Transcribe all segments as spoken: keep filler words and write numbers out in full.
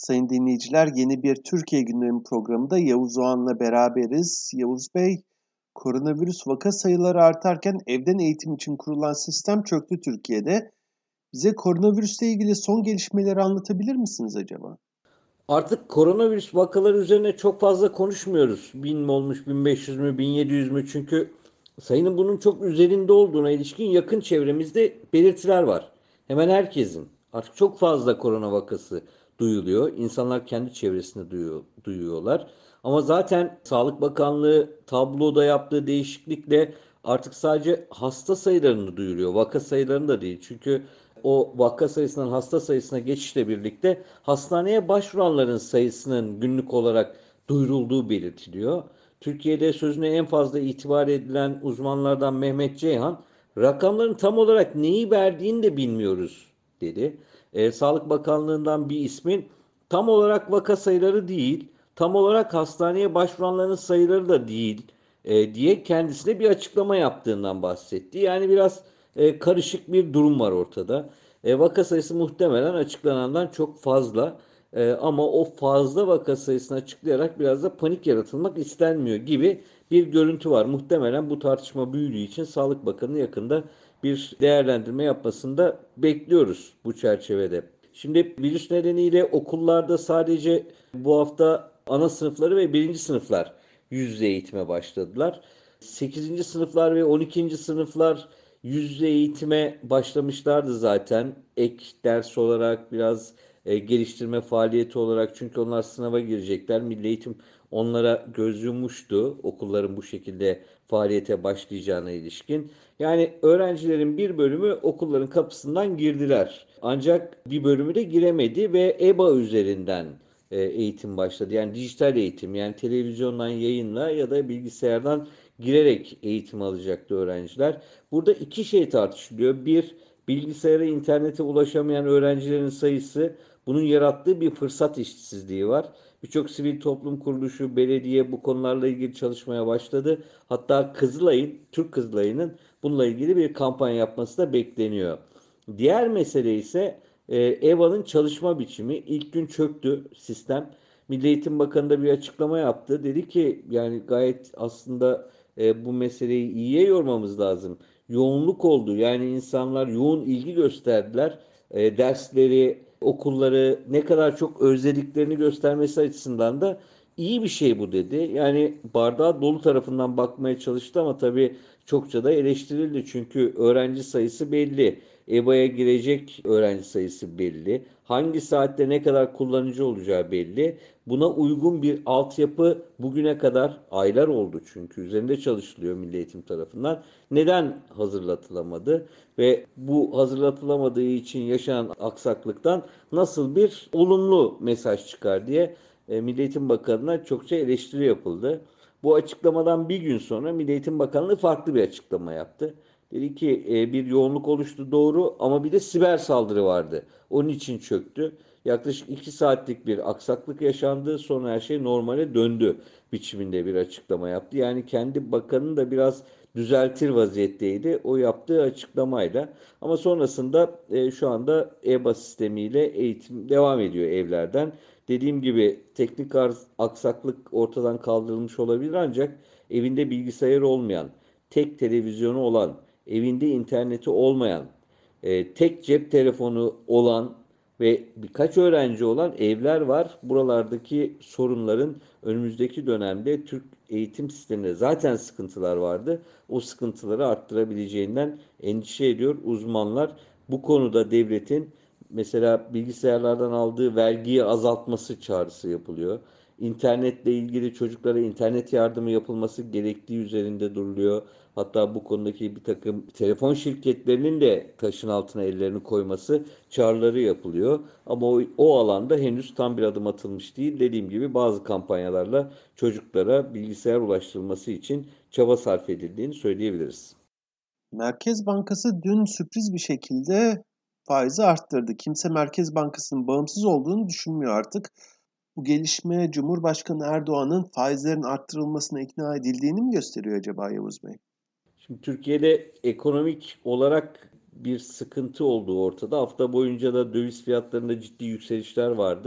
Sayın dinleyiciler, yeni bir Türkiye Gündemi programında Yavuz Oğan'la beraberiz. Yavuz Bey, koronavirüs vaka sayıları artarken evden eğitim için kurulan sistem çöktü Türkiye'de. Bize koronavirüsle ilgili son gelişmeleri anlatabilir misiniz acaba? Artık koronavirüs vakaları üzerine çok fazla konuşmuyoruz. Bin mi olmuş, bin beş yüz mü, bin yedi yüz mü? Çünkü sayının bunun çok üzerinde olduğuna ilişkin yakın çevremizde belirtiler var. Hemen herkesin artık çok fazla korona vakası duyuluyor. İnsanlar kendi çevresinde duyuyor, duyuyorlar. Ama zaten Sağlık Bakanlığı tabloda yaptığı değişiklikle artık sadece hasta sayılarını duyuruyor. Vaka sayılarını da değil. Çünkü o vaka sayısından hasta sayısına geçişle birlikte hastaneye başvuranların sayısının günlük olarak duyurulduğu belirtiliyor. Türkiye'de sözüne en fazla itibar edilen uzmanlardan Mehmet Ceyhan, rakamların tam olarak neyi verdiğini de bilmiyoruz dedi. E, Sağlık Bakanlığı'ndan bir ismin tam olarak vaka sayıları değil, tam olarak hastaneye başvuranların sayıları da değil e, diye kendisine bir açıklama yaptığından bahsetti. Yani biraz e, karışık bir durum var ortada. E, vaka sayısı muhtemelen açıklanandan çok fazla. E, ama o fazla vaka sayısını açıklayarak biraz da panik yaratılmak istenmiyor gibi bir görüntü var. Muhtemelen bu tartışma büyüdüğü için Sağlık Bakanı yakında bir değerlendirme yapmasını da bekliyoruz bu çerçevede. Şimdi virüs nedeniyle okullarda sadece bu hafta ana sınıfları ve birinci sınıflar yüz yüze eğitime başladılar. sekizinci sınıflar ve on ikinci sınıflar yüz yüze eğitime başlamışlardı zaten. Ek ders olarak biraz e, geliştirme faaliyeti olarak, çünkü onlar sınava girecekler. Milli Eğitim onlara göz yummuştu okulların bu şekilde faaliyete başlayacağına ilişkin. Yani öğrencilerin bir bölümü okulların kapısından girdiler. Ancak bir bölümü de giremedi ve E B A üzerinden e, eğitim başladı. Yani dijital eğitim, yani televizyondan yayınla ya da bilgisayardan girerek eğitim alacaktı öğrenciler. Burada iki şey tartışılıyor. Bir, bilgisayara, internete ulaşamayan öğrencilerin sayısı, bunun yarattığı bir fırsat işsizliği var. Birçok sivil toplum kuruluşu, belediye bu konularla ilgili çalışmaya başladı. Hatta Kızılay'ın, Türk Kızılay'ın bununla ilgili bir kampanya yapması da bekleniyor. Diğer mesele ise e, E V A'nın çalışma biçimi. İlk gün çöktü sistem. Milli Eğitim Bakanı da bir açıklama yaptı. Dedi ki yani gayet aslında e, bu meseleyi iyiye yormamız lazım. Yoğunluk oldu. Yani insanlar yoğun ilgi gösterdiler. E, dersleri, okulları ne kadar çok özlediklerini göstermesi açısından da iyi bir şey bu dedi. Yani bardağı dolu tarafından bakmaya çalıştı ama tabii çokça da eleştirildi. Çünkü öğrenci sayısı belli. E B A'ya girecek öğrenci sayısı belli. Hangi saatte ne kadar kullanıcı olacağı belli. Buna uygun bir altyapı bugüne kadar, aylar oldu çünkü üzerinde çalışılıyor Milli Eğitim tarafından. Neden hazırlatılamadı ve bu hazırlatılamadığı için yaşanan aksaklıktan nasıl bir olumlu mesaj çıkar diye e, Milli Eğitim Bakanı'na çokça eleştiri yapıldı. Bu açıklamadan bir gün sonra Milli Eğitim Bakanlığı farklı bir açıklama yaptı. Dedi ki e, bir yoğunluk oluştu, doğru, ama bir de siber saldırı vardı. Onun için çöktü. Yaklaşık iki saatlik bir aksaklık yaşandı. Sonra her şey normale döndü biçiminde bir açıklama yaptı. Yani kendi bakanın da biraz düzeltir vaziyetteydi o yaptığı açıklamayla. Ama sonrasında e, şu anda E B A sistemiyle eğitim devam ediyor evlerden. Dediğim gibi teknik aksaklık ortadan kaldırılmış olabilir, ancak evinde bilgisayar olmayan, tek televizyonu olan, evinde interneti olmayan, e, tek cep telefonu olan ve birkaç öğrenci olan evler var. Buralardaki sorunların önümüzdeki dönemde Türk eğitim sisteminde zaten sıkıntılar vardı. O sıkıntıları arttırabileceğinden endişe ediyor uzmanlar. Bu konuda devletin mesela bilgisayarlardan aldığı vergiyi azaltması çağrısı yapılıyor. İnternetle ilgili çocuklara internet yardımı yapılması gerektiği üzerinde duruluyor. Hatta bu konudaki bir takım telefon şirketlerinin de taşın altına ellerini koyması çağrıları yapılıyor. Ama o, o alanda henüz tam bir adım atılmış değil. Dediğim gibi bazı kampanyalarla çocuklara bilgisayar ulaştırılması için çaba sarf edildiğini söyleyebiliriz. Merkez Bankası dün sürpriz bir şekilde faizi arttırdı. Kimse Merkez Bankası'nın bağımsız olduğunu düşünmüyor artık. Bu gelişme Cumhurbaşkanı Erdoğan'ın faizlerin arttırılmasına ikna edildiğini mi gösteriyor acaba Yavuz Bey? Şimdi Türkiye'de ekonomik olarak bir sıkıntı olduğu ortada. Hafta boyunca da döviz fiyatlarında ciddi yükselişler vardı.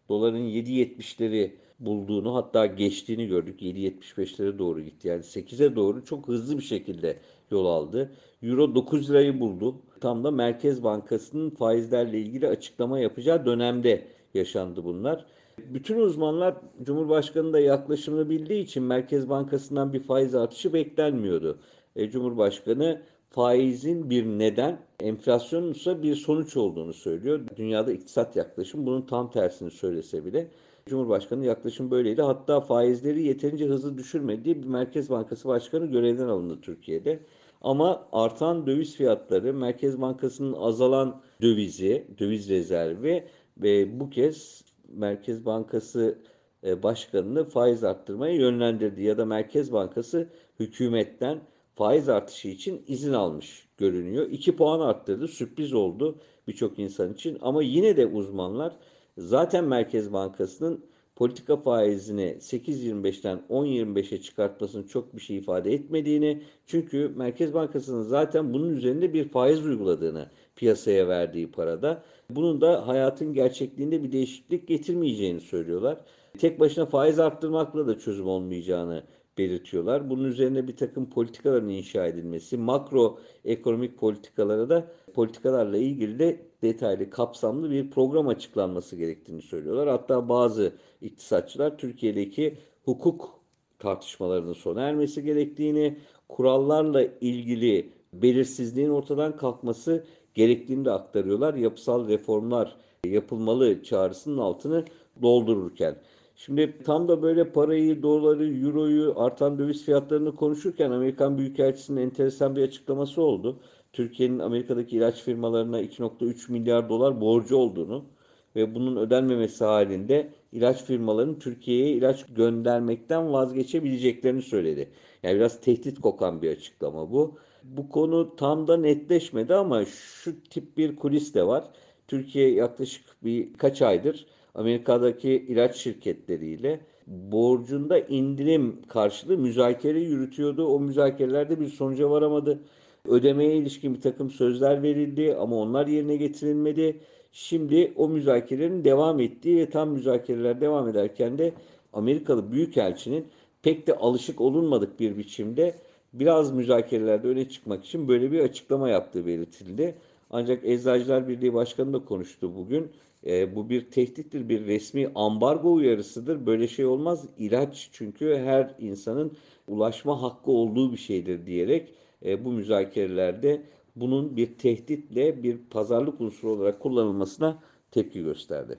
doların yedi yetmişleri bulduğunu, hatta geçtiğini gördük. yedi yetmiş beşlere doğru gitti. Yani sekize doğru çok hızlı bir şekilde yol aldı. Euro dokuz lirayı buldu. Tam da Merkez Bankası'nın faizlerle ilgili açıklama yapacağı dönemde yaşandı bunlar. Bütün uzmanlar Cumhurbaşkanı'nın da yaklaşımını bildiği için Merkez Bankası'ndan bir faiz artışı beklenmiyordu. E, Cumhurbaşkanı faizin bir neden, enflasyonun ise bir sonuç olduğunu söylüyor. Dünyada iktisat yaklaşım bunun tam tersini söylese bile Cumhurbaşkanı yaklaşım böyleydi. Hatta faizleri yeterince hızlı düşürmediği bir Merkez Bankası Başkanı görevden alındı Türkiye'de. Ama artan döviz fiyatları, Merkez Bankası'nın azalan dövizi, döviz rezervi ve bu kez Merkez Bankası Başkanı'nı faiz arttırmaya yönlendirdi. Ya da Merkez Bankası hükümetten faiz artışı için izin almış görünüyor. iki puan arttırdı, sürpriz oldu birçok insan için. Ama yine de uzmanlar zaten Merkez Bankası'nın politika faizini sekiz yirmi beşten on yirmi beşe çıkartmasının çok bir şey ifade etmediğini, çünkü Merkez Bankası'nın zaten bunun üzerinde bir faiz uyguladığını piyasaya verdiği parada, bunun da hayatın gerçekliğinde bir değişiklik getirmeyeceğini söylüyorlar. Tek başına faiz arttırmakla da çözüm olmayacağını belirtiyorlar. Bunun üzerine bir takım politikaların inşa edilmesi, makro ekonomik politikalara da politikalarla ilgili de detaylı, kapsamlı bir program açıklanması gerektiğini söylüyorlar. Hatta bazı iktisatçılar Türkiye'deki hukuk tartışmalarının sona ermesi gerektiğini, kurallarla ilgili belirsizliğin ortadan kalkması gerektiğini de aktarıyorlar. Yapısal reformlar yapılmalı çağrısının altını doldururken. Şimdi tam da böyle parayı, doları, euroyu, artan döviz fiyatlarını konuşurken Amerikan Büyükelçisi'nin enteresan bir açıklaması oldu. Türkiye'nin Amerika'daki ilaç firmalarına iki nokta üç milyar dolar borcu olduğunu ve bunun ödenmemesi halinde ilaç firmalarının Türkiye'ye ilaç göndermekten vazgeçebileceklerini söyledi. Yani biraz tehdit kokan bir açıklama bu. Bu konu tam da netleşmedi ama şu tip bir kulis de var. Türkiye yaklaşık birkaç aydır Amerika'daki ilaç şirketleriyle borcunda indirim karşılığı müzakere yürütüyordu. O müzakerelerde bir sonuca varamadı. Ödemeye ilişkin bir takım sözler verildi ama onlar yerine getirilmedi. Şimdi o müzakerelerin devam ettiği ve tam müzakereler devam ederken de Amerikalı Büyükelçinin pek de alışık olunmadık bir biçimde biraz müzakerelerde öne çıkmak için böyle bir açıklama yaptığı belirtildi. Ancak Eczacılar Birliği Başkanı da konuştu bugün. E, bu bir tehdittir, bir resmi ambargo uyarısıdır. Böyle şey olmaz. İlaç çünkü her insanın ulaşma hakkı olduğu bir şeydir diyerek e, bu müzakerelerde bunun bir tehditle, bir pazarlık unsuru olarak kullanılmasına tepki gösterdi.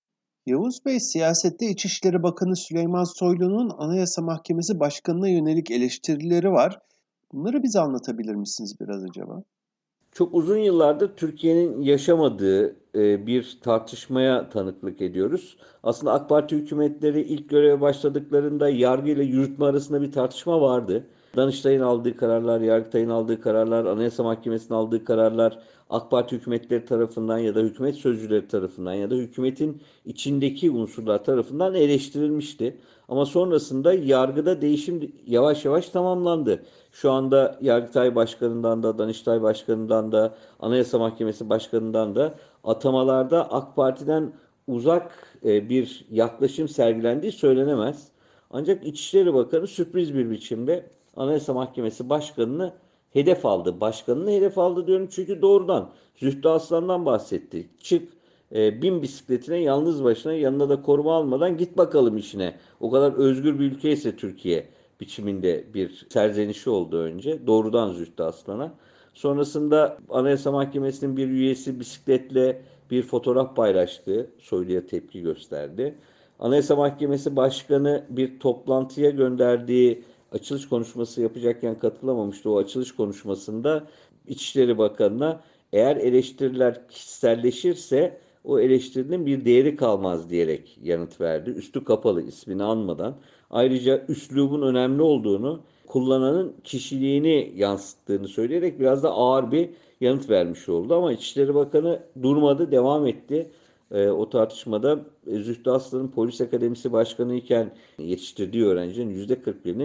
Yavuz Bey, siyasette İçişleri Bakanı Süleyman Soylu'nun Anayasa Mahkemesi Başkanı'na yönelik eleştirileri var. Bunları bize anlatabilir misiniz biraz acaba? Çok uzun yıllardır Türkiye'nin yaşamadığı e, bir tartışmaya tanıklık ediyoruz. Aslında AK Parti hükümetleri ilk göreve başladıklarında yargı ile yürütme arasında bir tartışma vardı. Danıştay'ın aldığı kararlar, Yargıtay'ın aldığı kararlar, Anayasa Mahkemesi'nin aldığı kararlar AK Parti hükümetleri tarafından ya da hükümet sözcüleri tarafından ya da hükümetin içindeki unsurlar tarafından eleştirilmişti. Ama sonrasında yargıda değişim yavaş yavaş tamamlandı. Şu anda Yargıtay Başkanı'ndan da, Danıştay Başkanı'ndan da, Anayasa Mahkemesi Başkanı'ndan da atamalarda AK Parti'den uzak e, bir yaklaşım sergilendiği söylenemez. Ancak İçişleri Bakanı sürpriz bir biçimde Anayasa Mahkemesi Başkanı'nı hedef aldı. Başkanını hedef aldı diyorum çünkü doğrudan Zühtü Aslan'dan bahsetti. Çık, e, bin bisikletine yalnız başına, yanına da koruma almadan git bakalım işine. O kadar özgür bir ülke ise Türkiye biçiminde bir serzenişi oldu önce. Doğrudan Zühtü Aslan'a. Sonrasında Anayasa Mahkemesi'nin bir üyesi bisikletle bir fotoğraf paylaştı. Soylu'ya tepki gösterdi. Anayasa Mahkemesi Başkanı bir toplantıya gönderdiği açılış konuşması yapacakken katılamamıştı. O açılış konuşmasında İçişleri Bakanı'na eğer eleştiriler kişiselleşirse o eleştirinin bir değeri kalmaz diyerek yanıt verdi. Üstü kapalı, ismini anmadan. Ayrıca üslubun önemli olduğunu, kullananın kişiliğini yansıttığını söyleyerek biraz da ağır bir yanıt vermiş oldu. Ama İçişleri Bakanı durmadı, devam etti. E, o tartışmada e, Zühtü Aslan'ın Polis Akademisi Başkanı iken yetiştirdiği öğrencinin yüzde kırk birinin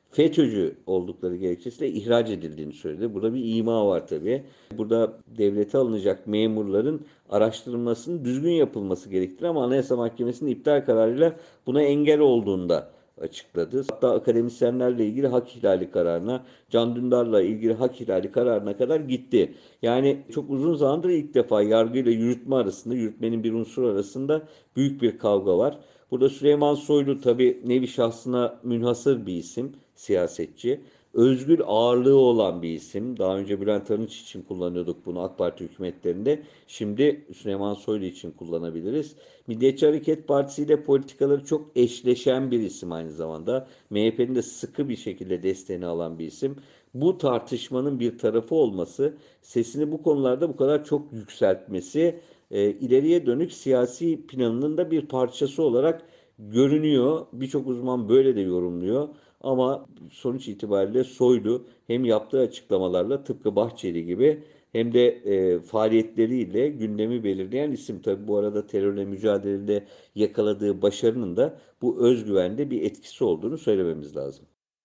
FETÖ'cü oldukları gerekçesiyle ihraç edildiğini söyledi. Burada bir ima var tabii. Burada devlete alınacak memurların araştırılmasının düzgün yapılması gerektiğini ama Anayasa Mahkemesi'nin iptal kararıyla buna engel olduğunda açıkladı. Hatta akademisyenlerle ilgili hak ihlali kararına, Can Dündar'la ilgili hak ihlali kararına kadar gitti. Yani çok uzun zamandır ilk defa yargıyla yürütme arasında, yürütmenin bir unsur arasında büyük bir kavga var. Burada Süleyman Soylu tabii nevi şahsına münhasır bir isim, siyasetçi. Özgür ağırlığı olan bir isim. Daha önce Bülent Arınç için kullanıyorduk bunu AK Parti hükümetlerinde. Şimdi Süleyman Soylu için kullanabiliriz. Milliyetçi Hareket Partisi ile politikaları çok eşleşen bir isim aynı zamanda. M H P'nin de sıkı bir şekilde desteğini alan bir isim. Bu tartışmanın bir tarafı olması, sesini bu konularda bu kadar çok yükseltmesi, e, ileriye dönük siyasi planının da bir parçası olarak görünüyor. Birçok uzman böyle de yorumluyor. Ama sonuç itibariyle Soylu hem yaptığı açıklamalarla tıpkı Bahçeli gibi hem de e, faaliyetleriyle gündemi belirleyen isim. Tabii bu arada terörle mücadelede yakaladığı başarının da bu özgüvende bir etkisi olduğunu söylememiz lazım.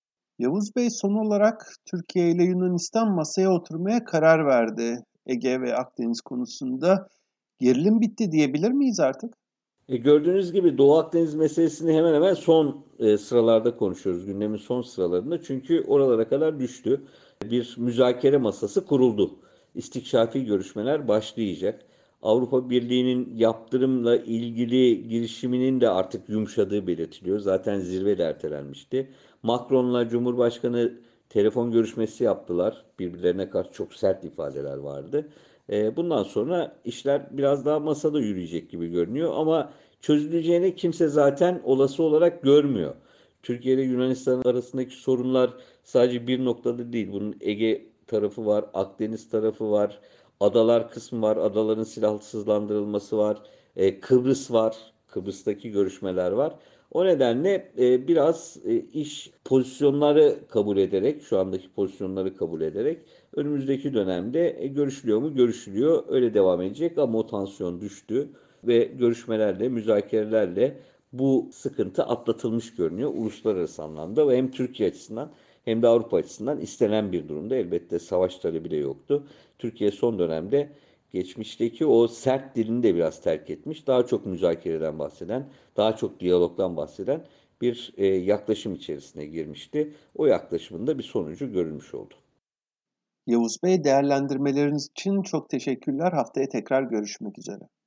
Yavuz Bey son olarak Türkiye ile Yunanistan masaya oturmaya karar verdi. Ege ve Akdeniz konusunda gerilim bitti diyebilir miyiz artık? E, gördüğünüz gibi Doğu Akdeniz meselesini hemen hemen son e, sıralarda konuşuyoruz. Gündemin son sıralarında. Çünkü oralara kadar düştü. Bir müzakere masası kuruldu. İstikşafi görüşmeler başlayacak. Avrupa Birliği'nin yaptırımla ilgili girişiminin de artık yumuşadığı belirtiliyor. Zaten zirve de ertelenmişti. Macron'la Cumhurbaşkanı telefon görüşmesi yaptılar. Birbirlerine karşı çok sert ifadeler vardı. E, bundan sonra işler biraz daha masada yürüyecek gibi görünüyor ama çözüleceğini kimse zaten olası olarak görmüyor. Türkiye ile Yunanistan arasındaki sorunlar sadece bir noktada değil. Bunun Ege tarafı var, Akdeniz tarafı var, adalar kısmı var, adaların silahsızlandırılması var, e, Kıbrıs var, Kıbrıs'taki görüşmeler var. O nedenle e, biraz e, iş pozisyonları kabul ederek, şu andaki pozisyonları kabul ederek önümüzdeki dönemde e, görüşülüyor mu? Görüşülüyor. Öyle devam edecek ama o tansiyon düştü ve görüşmelerle, müzakerelerle bu sıkıntı atlatılmış görünüyor uluslararası anlamda ve hem Türkiye açısından hem de Avrupa açısından istenen bir durumda. Elbette savaş talebi de yoktu. Türkiye son dönemde geçmişteki o sert dilini de biraz terk etmiş. Daha çok müzakereden bahseden, daha çok diyalogdan bahseden bir e, yaklaşım içerisine girmişti. O yaklaşımın da bir sonucu görülmüş oldu. Yavuz Bey, değerlendirmeleriniz için çok teşekkürler. Haftaya tekrar görüşmek üzere.